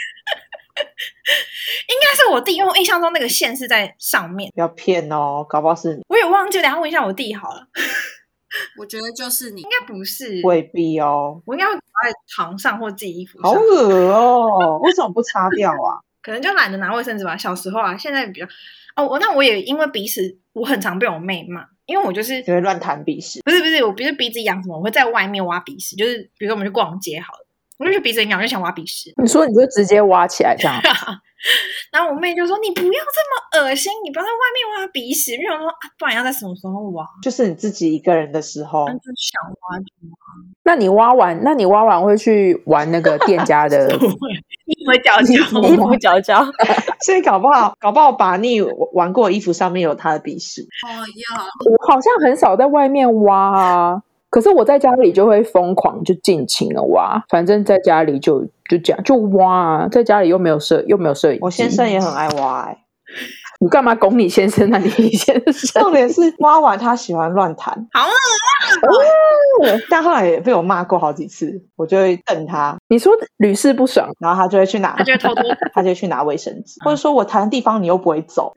应该是我弟，因为我印象中那个线是在上面， 不要骗哦，搞不好是你， 我也忘记了，等一下问一下我弟好了。 我觉得就是你应，该不是， 未必哦。 我应该会挂在床上或自己衣服好上， 恶哦，为什么不擦掉啊？ 可能就懒得拿卫生纸吧。小时候啊，现在比较哦，我那我也因为鼻屎，我很常被我妹骂，因为我就是只会乱弹鼻屎。 不是不是，我不是鼻子痒什么，我会在外面挖鼻屎，就是比如说我们去逛街好了， 我就觉得鼻子很痒，就想挖鼻屎。 你说你就直接挖起来这样？ 然后我妹就说：“你不要这么恶心，你不要在外面挖鼻屎。”我想说啊，不然要在什么时候挖？ 就是你自己一个人的时候， 就想挖就挖。 那你挖完，那你挖完会去玩那个店家的不会，衣服角角， 衣服角角， 所以搞不好搞不好把你玩过的衣服上面有他的鼻屎。 哦哟， 我好像很少在外面挖啊，可是我在家里就会疯狂就尽情的挖，反正在家里就就这样就挖啊，在家里又没有摄又没有摄影机。 我先生也很爱挖哎、欸， 你干嘛拱你先生啊？你先生重点是挖完他喜欢乱弹， 好恶哦，但后来也被我骂过好几次，我就会瞪他， 你说屡试不爽， 然后他就会去拿， 他就会偷偷他就会去拿卫生纸，或者说我弹的地方你又不会走，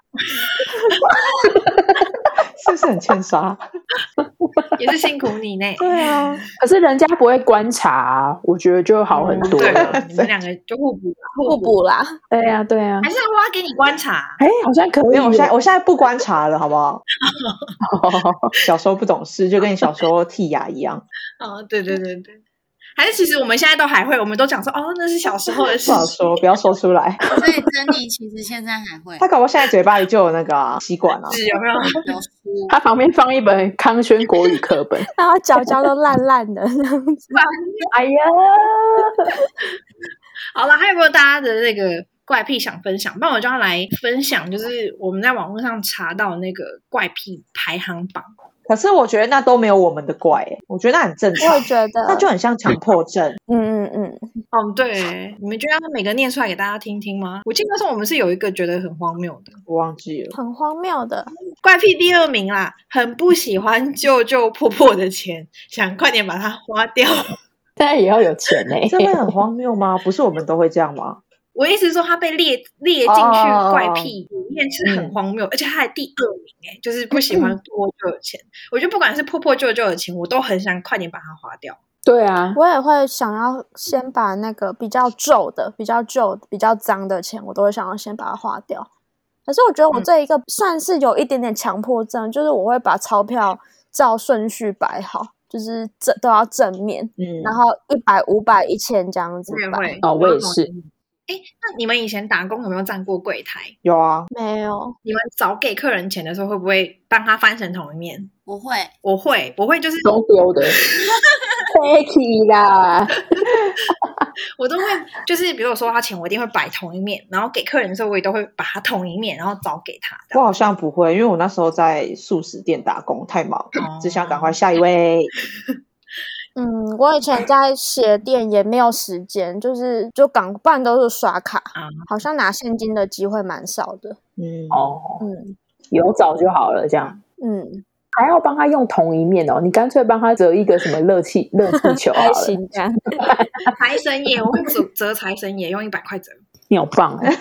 是不是很欠杀？ 也是辛苦你呢。 对啊， 可是人家不会观察啊，我觉得就好很多对了。 了，你们两个就互补， 互补啦。 对啊，对啊， 还是要挖给你观察。 哎，好像可以。 没有，我现在我现在不观察了，好不好？小时候不懂事，就跟你小时候剔牙一样。 哦，对对对对。还是其实我们现在都还会，我们都讲说哦，那是小时候的事不。好说，不要说出来。 所以珍妮其实现在还会他搞不好现在嘴巴里就有那个啊吸管啊。 是有没有？ 有书， 他旁边放一本康轩国语课本， 然后角角都烂烂的这样子。 哎呀， 好了，还有没有大家的那个怪癖想分享？不然我就要来分享，就是我们在网络上查到那个怪癖排行榜。 可是我觉得那都没有我们的怪、欸，我觉得那很正我常也，觉得， 那就很像强迫症。 嗯嗯嗯， 哦，对，你们觉得要每个念出来给大家听听吗？我记得那时候我们是有一个觉得很荒谬的我忘记了， 很荒谬的。 怪癖第二名啦，很不喜欢舅舅婆婆的钱，想快点把它花掉。 现在也要有钱呢、欸， 这会很荒谬吗？不是我们都会这样吗？ 我意思是说，他被列列进去怪癖里面是很荒谬， 嗯、 而且他还第二名哎、欸，就是不喜欢婆婆舅的钱。我觉得不管是婆婆舅舅的钱，我都很想快点把它花掉。 对啊， 我也会想要先把那个比较皱的、比较旧、比较脏的钱，我都会想要先把它花掉。可是我觉得我这一个算是有一点点强迫症，嗯、就是我会把钞票照顺序摆好，就是正都要正面， 嗯， 然后一百、五百、一千这样子摆。 哦，我也是。 哎，那你们以前打工有没有站过柜台？ 有啊， 没有。 你们早给客人钱的时候，会不会帮他翻成同一面？ 我会， 我会，我会就是都丢的 ，Taki 啦， 我都会就是比如说他钱，我一定会摆同一面，然后给客人的时候，我也都会把它同一面，然后早给他。 我好像不会，因为我那时候在素食店打工，太忙， 哦、 只想赶快下一位。 嗯，我以前在鞋店也没有时间，就是就赶，不然都是刷卡， 啊、 好像拿现金的机会蛮少的。 嗯， 哦， 嗯， 有找就好了，这样。 嗯， 还要帮他用同一面哦，你干脆帮他折一个什么热气热气球好了。 还行这样。 财神爷，我会折折财神爷，用一百块折。 你好棒哦！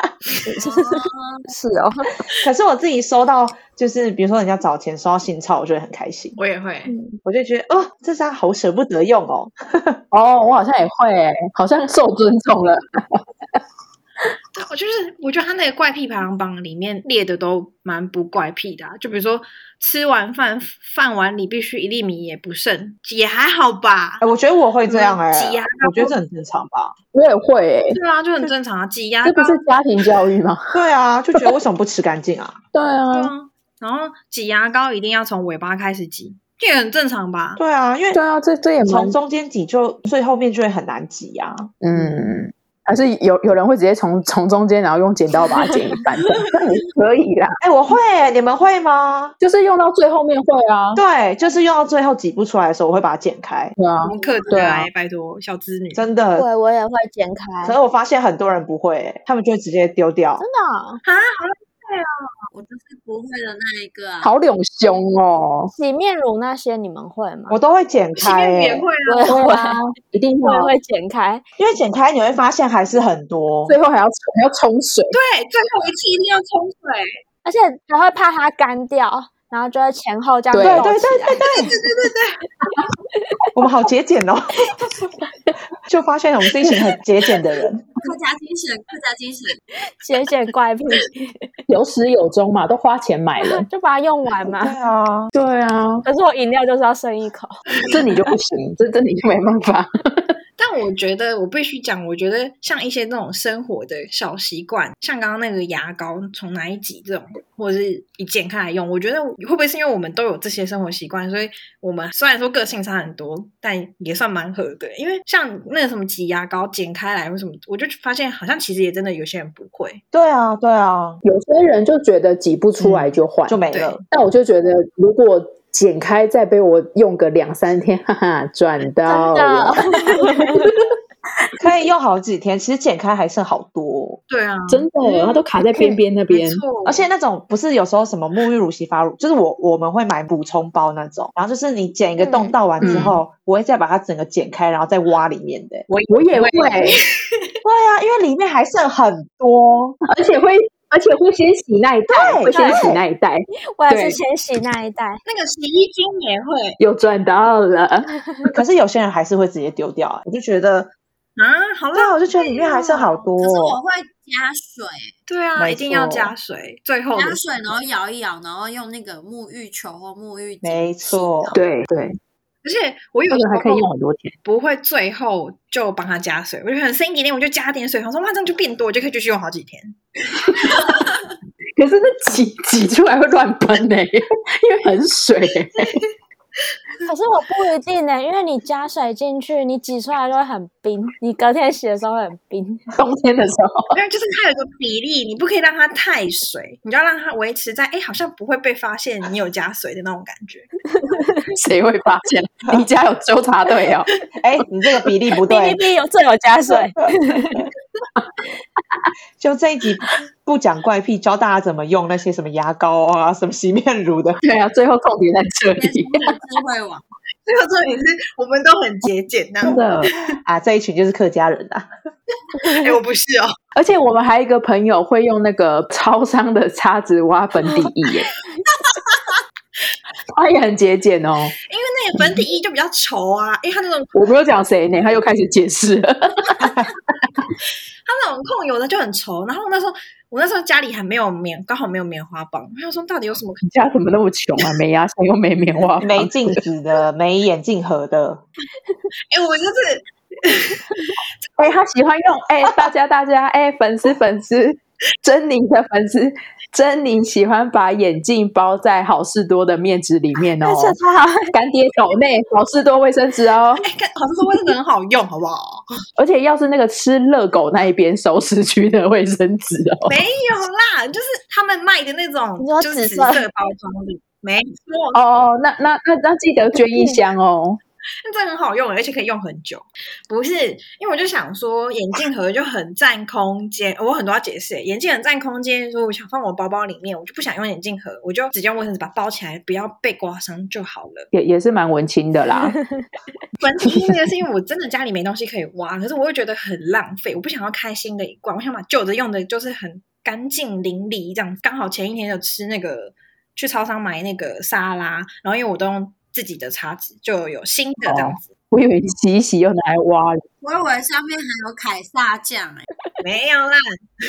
是哦， 可是我自己收到，就是比如说人家找钱收到新钞，我就会很开心。 我也会， 嗯、 我就觉得哦，这张好舍不得用哦。 哦，我好像也会诶，好像受尊重了。 我就是我觉得他那个怪癖排行榜里面列的都蛮不怪癖的、啊，就比如说吃完饭饭碗里必须一粒米也不剩，也还好吧。 哎，我觉得我会这样哎、 挤牙膏， 我觉得这很正常吧。 我也会诶， 对啊，就很正常啊，挤牙膏， 这不是家庭教育吗？ 对啊，就觉得为什么不吃干净啊？ 对啊， 对啊，然后挤牙膏一定要从尾巴开始挤，这也很正常吧？ 对啊，因为对啊，这这也蛮从中间挤就最后面就会很难挤啊。 嗯。还是有有人会直接从从中间，然后用剪刀把它剪一半，那也可以啦。 哎、欸，我会，你们会吗？ 就是用到最后面会啊。 对，就是用到最后挤不出来的时候，我会把它剪开。 对啊， 我们克制来，拜托小织女， 真的。 对，我也会剪开。 可是我发现很多人不会、欸，他们就会直接丢掉。 真的啊？ 啊，好累哦。 我就是不会的那一个啊。 好两凶哦！ 洗面乳那些你们会吗？ 我都会剪开、欸， 洗面乳也会啊， 我也会啊，一定会， 我也会剪开， 因为剪开你会发现还是很多， 最后还要还要冲水。 对，最后一次一定要冲水， 而且还会怕它干掉，然后就会前后这样对对对对对对对对对，我们好节俭哦，就发现我们是一群很节俭的人。 客家精神，客家精神， 节俭怪癖， 有始有终嘛，都花钱买了。 就把它用完嘛。 对啊， 对啊， 可是我饮料就是要剩一口。 这你就不行，这这你就没办法。 但我觉得我必须讲，我觉得像一些那种生活的小习惯，像刚刚那个牙膏从哪一集这种，或者是一剪开来用，我觉得会不会是因为我们都有这些生活习惯，所以我们虽然说个性差很多，但也算蛮合的。因为像那个什么挤牙膏剪开来或什么，我就发现好像其实也真的有些人不会。 对啊，对啊， 有些人就觉得挤不出来就换、 就没了。 但我就觉得如果剪开再被我用个两三天，哈哈，赚到了。 可以用好几天，其实剪开还剩好多。 对啊， 真的，它都卡在边边那边。 而且那种不是有时候什么沐浴乳、洗发乳，就是我我们会买补充包那种，然后就是你剪一个洞倒完之后，嗯、我会再把它整个剪开，然后再挖里面的。 我我也会。对啊，因为里面还剩很多， 而且会。而且会先洗那一袋，会先洗那一袋。 我也是先洗那一袋。 那个洗衣精也会， 又赚到了。 可是有些人还是会直接丢掉、啊，我就觉得啊，好了， 对啊，我就觉得里面还剩好多。 可是我会加水。 对啊，一定要加水，最后加水，然后摇一摇，然后用那个沐浴球或沐浴巾。 没错， 对对。 而且我有时候还可以用很多天， 不会最后就帮他加水，我就很剩一点点，我就加点水，我说哇这样就变多，我就可以继续用好几天。 可是那挤挤出来会乱喷呢、欸，因为很水、欸。 可是我不一定呢、欸，因为你加水进去，你挤出来就会很冰，你隔天洗的时候会很冰。 冬天的时候， 因为就是它有个比例，你不可以让它太水，你就要让它维持在哎，好像不会被发现你有加水的那种感觉。 谁会发现？你家有纠察队哦？ 哎，你这个比例不对。 哔哔哔有这有加水。 就这一集不讲怪癖，教大家怎么用那些什么牙膏啊、什么洗面乳的。 对啊，最后重点在这里。 智慧网， 最后重点是我们都很节俭， 真的啊，这一群就是客家人啊。 哎，我不是哦。 而且我们还有一个朋友会用那个超商的叉子挖粉底液耶。他也很节俭哦，因为那个粉底液就比较稠啊，因为他那种我没有讲谁呢，他又开始解释了。 他那种控油的就很稠，然后那时候我那时候家里还没有棉，刚好没有棉花棒，他说到底有什么？ 你家怎么那么穷啊？没牙线又没棉花棒， 没镜子的，没眼镜盒的。 哎、欸，我就是， 哎、欸，他喜欢用哎、欸，大家大家哎、欸，粉丝粉丝，珍妮的粉丝。珍妮喜欢把眼镜包在好事多的面纸里面哦，干爹斗内好事多卫生纸哦， 哎、欸，好事多卫生纸很好用，好不好？ 而且要是那个吃热狗那一边熟食区的卫生纸哦， 没有啦，就是他们卖的那种，就是紫色包装的，没错。 哦，那那那那记得捐一箱哦。 那真的很好用，而且可以用很久。不是，因为我就想说，眼镜盒就很占空间，我很多要解释。眼镜很占空间，所以我想放我包包里面，我就不想用眼镜盒，我就直接用卫生纸把它包起来，不要被刮伤就好了。 也也是蛮文青的啦。 文青那个是因为我真的家里没东西可以挖，可是我会觉得很浪费，我不想要开新的一罐，我想把旧的用的就是很干净淋漓这样。刚好前一天有吃那个去超商买那个沙拉，然后因为我都用自己的叉子，就有新的这样子。哦， 我以为你洗一洗又拿来挖了， 我以为上面还有凯撒酱哎， 没有啦。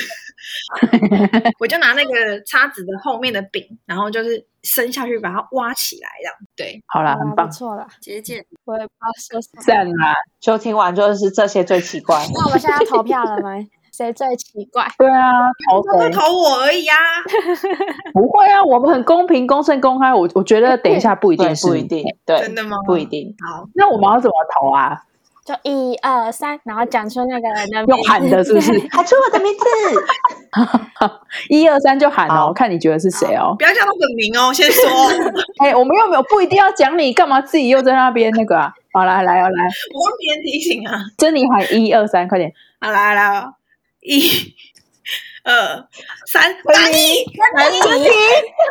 我就拿那个叉子的后面的柄，然后就是伸下去把它挖起来，这样。对， 好啦，很棒， 不错了， 节俭。 我也不知道说什么。 赞啦！ 就听完就是这些最奇怪。 那我们现在要投票了吗？谁最奇怪？ 对啊，投谁？ 投我而已啊！ 不会啊，我们很公平、公正、公开。我我觉得等一下不一定是， 不一定，对， 真的吗？ 不一定。 好， 那我们要怎么投啊？ 就一二三，然后讲出那个人的名字， 用喊的，是不是？ 喊出我的名字。 一二三就喊哦，看你觉得是谁哦？ 不要叫他本名哦，先说。 哎、欸，我们又没有不一定要讲你，干嘛自己又在那边那个啊？好，来来哦，来， 我帮别人提醒啊。 珍妮喊一二三，快点！ 好，来来哦，一、二、三，打你， 打你！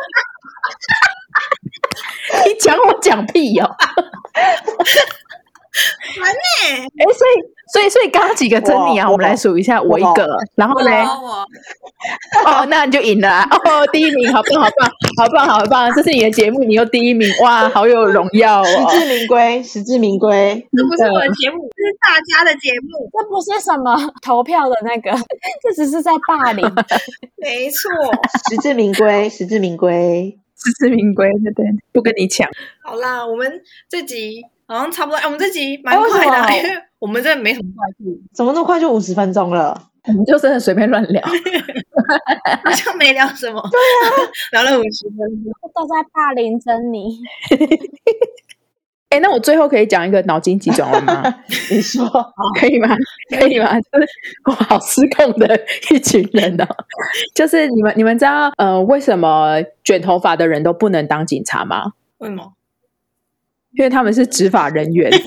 你讲我讲屁哦！ 欸哎，所以所以所以刚刚几个珍妮啊， 我我们来数一下，我一个，然后我嘞， 我哦，那你就赢了啊哦，第一名，好棒，好棒，好棒，好棒，这是你的节目，你又第一名，哇，好有荣耀实哦！ 至名归，实至名归。 这不是我的节目，这是大家的节目。 这不是什么投票的那个，这只是在霸凌。 没错。 实至名归，实至名归。 实至名归，对对，不跟你抢。 好啦，我们这集好像差不多，哎，我们这集蛮快的啊， 哎为什么因为我们真的没什么话题， 怎么那么快就五十分钟了？ 我们就真的随便乱聊。 好像没聊什么。对啊，聊了五十分钟。 都在霸凌珍妮。 哎，那我最后可以讲一个脑筋急转弯吗？ 你说可以吗？可以吗？就是我好失控的一群人哦。就是你们你们知道呃为什么卷头发的人都不能当警察吗？ 为什么？ 因为他们是执法人员。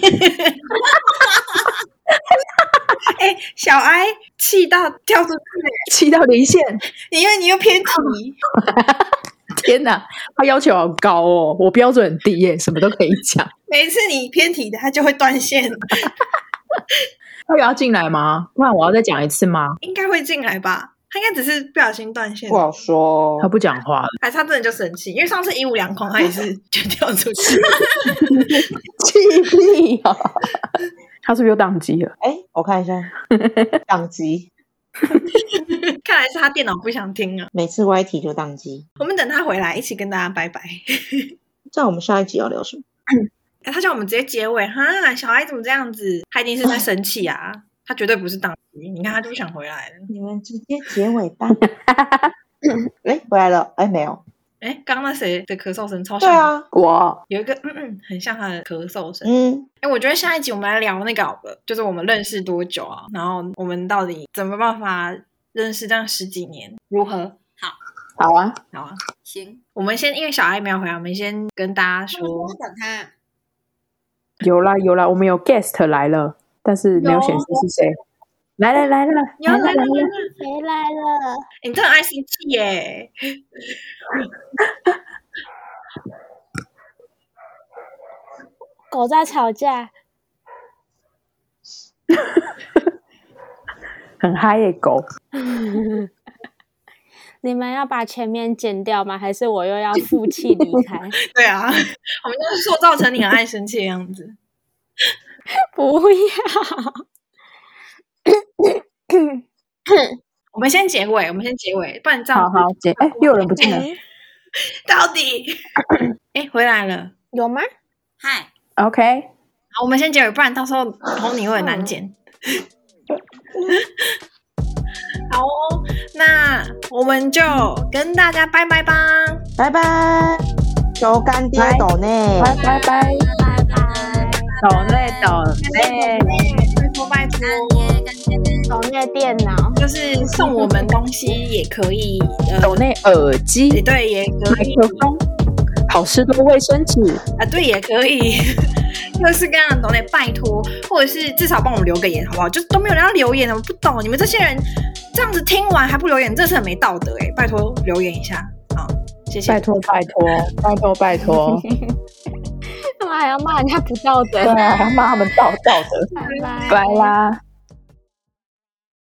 哎，小哀气到跳出去， 气到离线。 因为你又偏题。 天哪，他要求好高哦，我标准很低耶，什么都可以讲。 每一次你偏题的，他就会断线。 他有要进来吗？不然我要再讲一次吗？ 应该会进来吧？他应该只是不小心断线不，好说他。不讲话了， 还是他真的就生气？因为上次一五两空，他也是就跳出去。 气屁哦！他是不是又宕机了？ 哎，我看一下，宕机， 看来是他电脑不想听啊。 每次歪题就宕机。 我们等他回来一起跟大家拜拜。 这样我们下一集要聊什么？ 欸、他叫我们直接结尾哈，小孩怎么这样子？他一定是在生气啊，他绝对不是当机。你看他就不想回来了。 你们直接结尾吧。哎，回来了。哎，没有。 哎、欸，刚刚那谁的咳嗽声超对像？ 啊， 我有一个嗯嗯，很像他的咳嗽声。 嗯， 哎、欸，我觉得下一集我们来聊那个好了，就是我们认识多久啊？然后我们到底怎么办法认识这样十几年？如何？ 好啊， 好啊， 行， 我们先因为小孩没有回来，我们先跟大家说， 我等他。 有啦有啦，我们有 guest 来了，但是没有显示是谁。来了来了， 有来了来了， 谁来了？ 欸、你真的很爱生气耶！ 狗在吵架。 很嗨耶狗。 你们要把前面剪掉吗？还是我又要负气离开？ 对啊，我们就是塑造成你很爱生气的样子。 不要。 我们先结尾，我们先结尾，不然这样好好结。哎，又有人不见了。 到底？哎，回来了， 有吗？ 嗨， OK， 好，我们先结尾，不然到时候红你会很难剪。好哦，那我们就跟大家拜拜吧， 拜拜。求干爹抖内， 拜拜拜， 拜拜。 抖内抖内， 拜托拜托， 干爹干爹， 抖内电脑， 就是送我们东西也可以，呃， 抖内耳机， 对，也可麦以克风，好事多卫生纸。 啊，对，也可以。各式各样的东西，拜托，或者是至少帮我们留个言，好不好？就都没有人要留言了，我不懂你们这些人这样子听完还不留言，真的是很没道德哎！拜托留言一下，好，谢谢。 拜托拜托拜托拜托。 干嘛还要骂人家不道德？ 对啊，还骂他们道道德。 拜拜。 拜啦。